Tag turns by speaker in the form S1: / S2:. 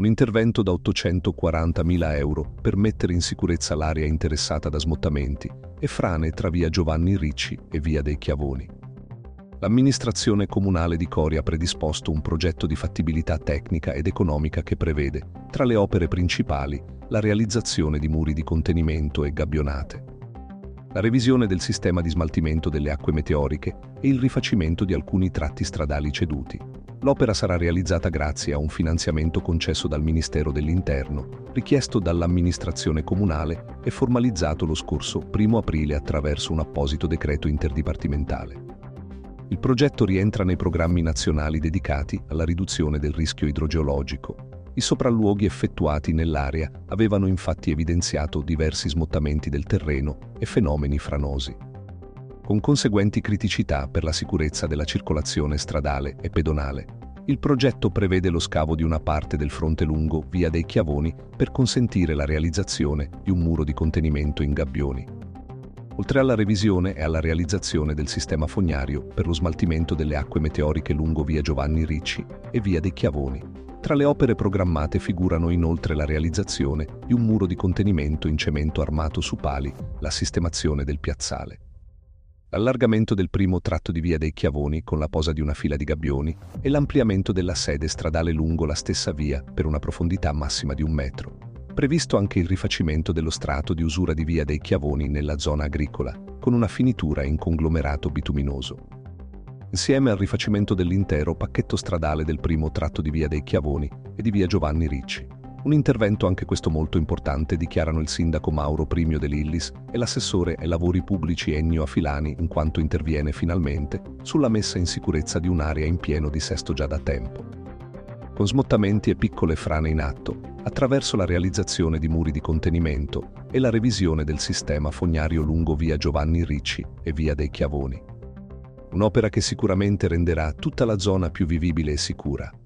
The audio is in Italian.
S1: Un intervento da 840.000 euro per mettere in sicurezza l'area interessata da smottamenti e frane tra via Giovanni Ricci e via dei Chiavoni. L'amministrazione comunale di Cori ha predisposto un progetto di fattibilità tecnica ed economica che prevede, tra le opere principali, la realizzazione di muri di contenimento e gabbionate, la revisione del sistema di smaltimento delle acque meteoriche e il rifacimento di alcuni tratti stradali ceduti. L'opera sarà realizzata grazie a un finanziamento concesso dal Ministero dell'Interno, richiesto dall'amministrazione comunale e formalizzato lo scorso 1 aprile attraverso un apposito decreto interdipartimentale. Il progetto rientra nei programmi nazionali dedicati alla riduzione del rischio idrogeologico. I sopralluoghi effettuati nell'area avevano infatti evidenziato diversi smottamenti del terreno e fenomeni franosi, con conseguenti criticità per la sicurezza della circolazione stradale e pedonale. Il progetto prevede lo scavo di una parte del fronte lungo via dei Chiavoni per consentire la realizzazione di un muro di contenimento in gabbioni, oltre alla revisione e alla realizzazione del sistema fognario per lo smaltimento delle acque meteoriche lungo via Giovanni Ricci e via dei Chiavoni. Tra le opere programmate figurano inoltre la realizzazione di un muro di contenimento in cemento armato su pali, la sistemazione del piazzale, l'allargamento del primo tratto di via dei Chiavoni con la posa di una fila di gabbioni e l'ampliamento della sede stradale lungo la stessa via per una profondità massima di 1 metro. Previsto anche il rifacimento dello strato di usura di via dei Chiavoni nella zona agricola, con una finitura in conglomerato bituminoso, insieme al rifacimento dell'intero pacchetto stradale del primo tratto di via dei Chiavoni e di via Giovanni Ricci. Un intervento anche questo molto importante, dichiarano il sindaco Mauro Primio De Lillis e l'assessore ai lavori pubblici Ennio Afilani, in quanto interviene finalmente sulla messa in sicurezza di un'area in pieno dissesto già da tempo, con smottamenti e piccole frane in atto, attraverso la realizzazione di muri di contenimento e la revisione del sistema fognario lungo via Giovanni Ricci e via dei Chiavoni. Un'opera che sicuramente renderà tutta la zona più vivibile e sicura.